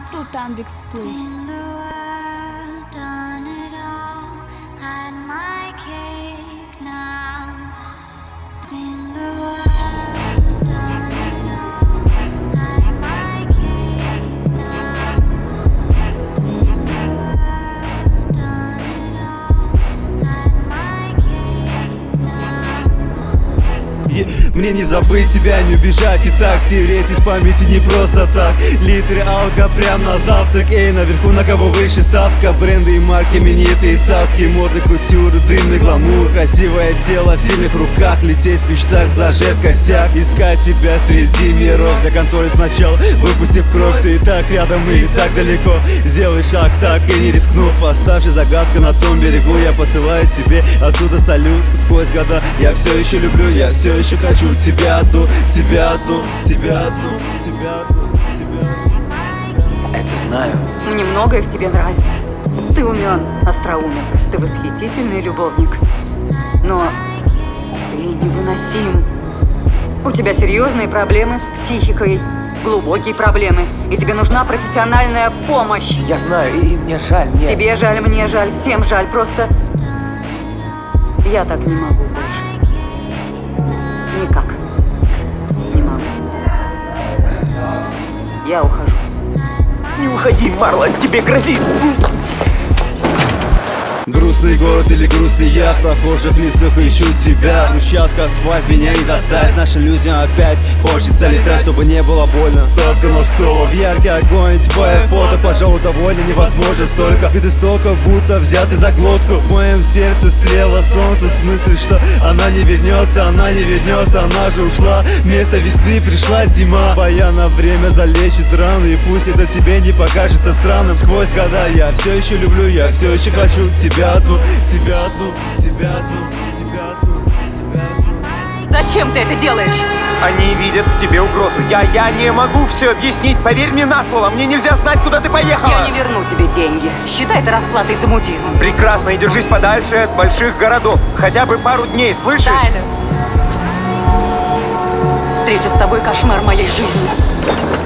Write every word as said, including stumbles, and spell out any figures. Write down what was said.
Sultan Big Split. Мне не забыть тебя, не убежать и так стереть из памяти не просто так. Литры алка прям на завтрак, эй, наверху на кого выше ставка. Бренды и марки именитые, царские моды, кутюры, дымный гламур. Красивое тело в сильных руках, лететь в мечтах, зажев косяк. Искать себя среди миров, для контроль сначала выпустив кровь. Ты и так рядом, и так далеко, сделай шаг так и не рискнув. Оставшись загадка на том берегу, я посылаю тебе оттуда салют. Сквозь года я все еще люблю, я все еще хочу тебя одну, тебя одну, тебя одну, тебя одну, тебя одну. Это знаю. Мне многое в тебе нравится. Ты умен, остроумен, ты восхитительный любовник. Но ты невыносим. У тебя серьезные проблемы с психикой, глубокие проблемы, и тебе нужна профессиональная помощь. Я знаю, и мне жаль, мне... Тебе жаль, мне жаль, всем жаль, просто... Я так не могу больше. Никак. Не могу. Я ухожу. Не уходи, Марлон, тебе грозит! Грустный город или грустный я, в прохожих лицах ищу тебя. Брусчатка, асфальт, меня не достать. Нашим людям опять хочется летать, чтобы не было больно. Столько носов, яркий огонь, твое фото, пожалуй, довольно невозможно. Столько виды столько, будто взяты за глотку. В моем сердце стрела солнца, в смысле, что она не вернется, она не вернется, она же ушла. Вместо весны пришла зима. Твоя на время залечит раны, и пусть это тебе не покажется странным. Сквозь года я все еще люблю, я все еще хочу тебя. Тебя одну, тебя одну, тебя одну, тебя одну, тебя одну. Зачем ты это делаешь? Они видят в тебе угрозу. Я, я не могу все объяснить. Поверь мне на слово. Мне нельзя знать, куда ты поехала. Я не верну тебе деньги. Считай это расплатой за мудизм. Прекрасно, и держись подальше от больших городов. Хотя бы пару дней, слышишь? Тайлер. Встреча с тобой — кошмар моей жизни.